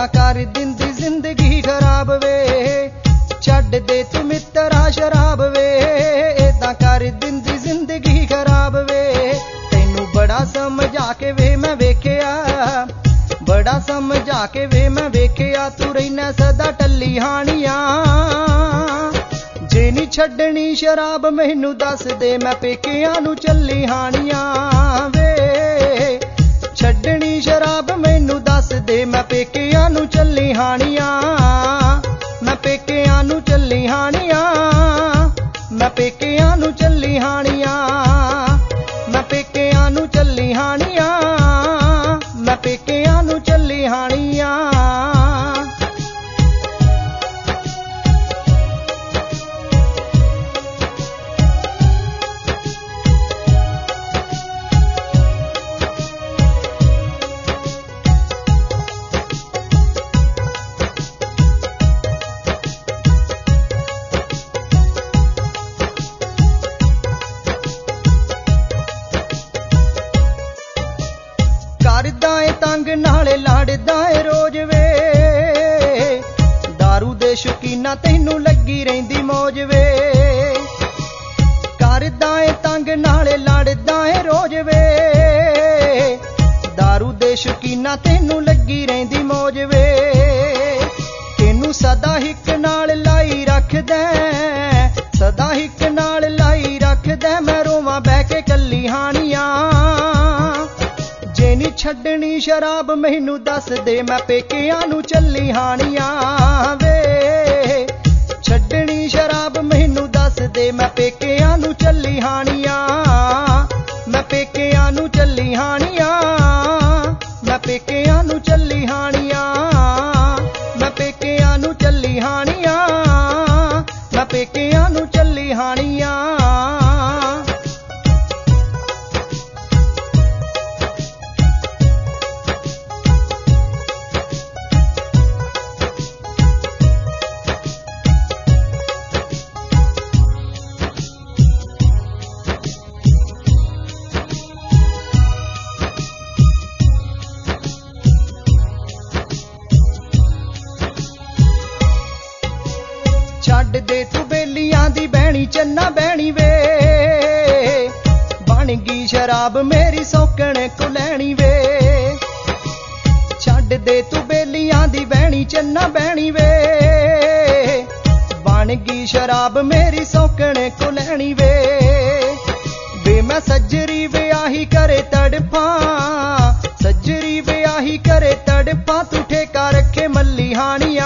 इदां कर दिंदी जिंदगी खराब वे, छड्ड दे तू मित्तरा शराब वे, इदां कर दिंदी जिंदगी खराब वे। तैनू बड़ा समझा के वे मैं वेखिया, बड़ा समझा के वे मैं वेखिया, तू रैना सदा टल्ली हानिया। जे नी छड्डनी शराब मैनू दस दे, मैं पेकियां नू चली हानिया वे। छड्डनी शराब मैनू दस दे, मैं पेकियां नू चली हानिया, मैं पेकियां नू चली हानिया, मैं पेकियां नू चली हानिया, मैं पेकियां नू चली हानिया, मैं पेकियां नू चली हानिया। करदा ए तंग नाले लड़दा ए रोज वे, दारू दे शौकीना तैनू लगी रहिंदी मौज वे। करदा ए तंग नाले लड़दा ए रोज वे, दारू दे शौकीना तैनू लगी रहिंदी मौज वे। तैनू सदा हिक नाल लाई रखदा, सदा हिक नाल लाई रखदा, मैं रोवां बह के कल्ली हानिया। जे नी छड्डनी शराब मैनू दस दे, मैं पेकियां नू चली हानिया वे। छड्डनी शराब मैनू दस दे, मैं पेकियां नू चली हानिया, मैं पेकियां नू चली हानिया, मैं पेकियां नू चली हानिया, मैं पेकियां नू चली हानिया, मैं पेकियां नू चली हानिया। छड्ड दे तू बेलियां दी बैणी चन्ना बैणी वे, बन गई शराब मेरी सौकण को लैनी वे। छड्ड दे तू बेलियां दी बैणी चन्ना बैणी वे, बन गई शराब मेरी सौकण को लैनी वे। वे मैं सज्जरी ब्याही करे तड़फा, सज्जरी ब्याही करे तड़फा, तू ठेका रखे मल्ली हानिया।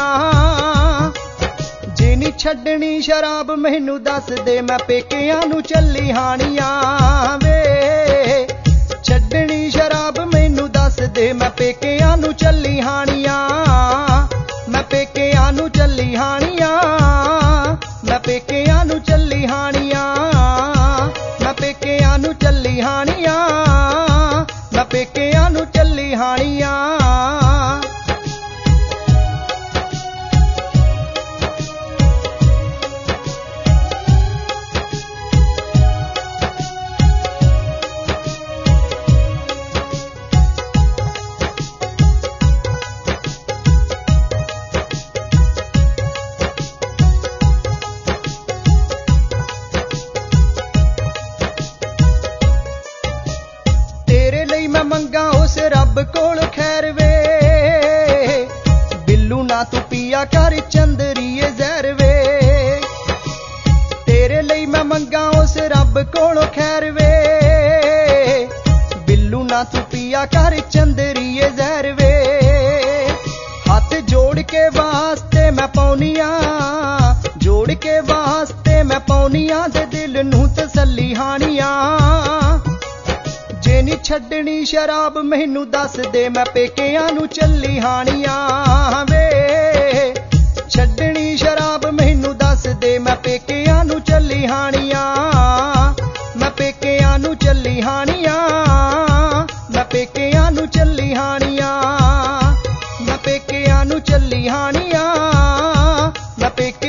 जे नी छड्डनी शराब मैनू दस दे, मैं पेकियां नू चली हानिया वे। छड्डनी शराब मैनू दस दे, मैं पेकियां नू चली हानिया, मैं पेकियां नू चली हानिया, मैं पेकियां नू चली हानिया, मैं पेकियां नू चली हानिया, मैं पेकियां नू चली हानिया। मैं मंगा उस रब कोल खैर वे, बिल्लू ना तू पिया कर चंदरीए जहर वे। तेरे लई मैं मंगा उस रब कोल खैर वे, बिल्लू ना तू पिया कर चंदरीए जहर वे। हाथ जोड़ के वास्ते मैं पौनिया, जोड़ के वास्ते मैं पौनिया, दे दिल नू तसल्ली हानिया। जे नी छड्डनी शराब मैनू दस दे, मैं पेकियां नू चली हानिया वे। छड्डनी शराब मैनू दस दे, मैं पेकियां नू चली हानिया, मैं पेकियां नू चली हानिया, मैं पेकियां नू चली हानिया, मैं पेकियां नू चली हानिया, मैं पेकियां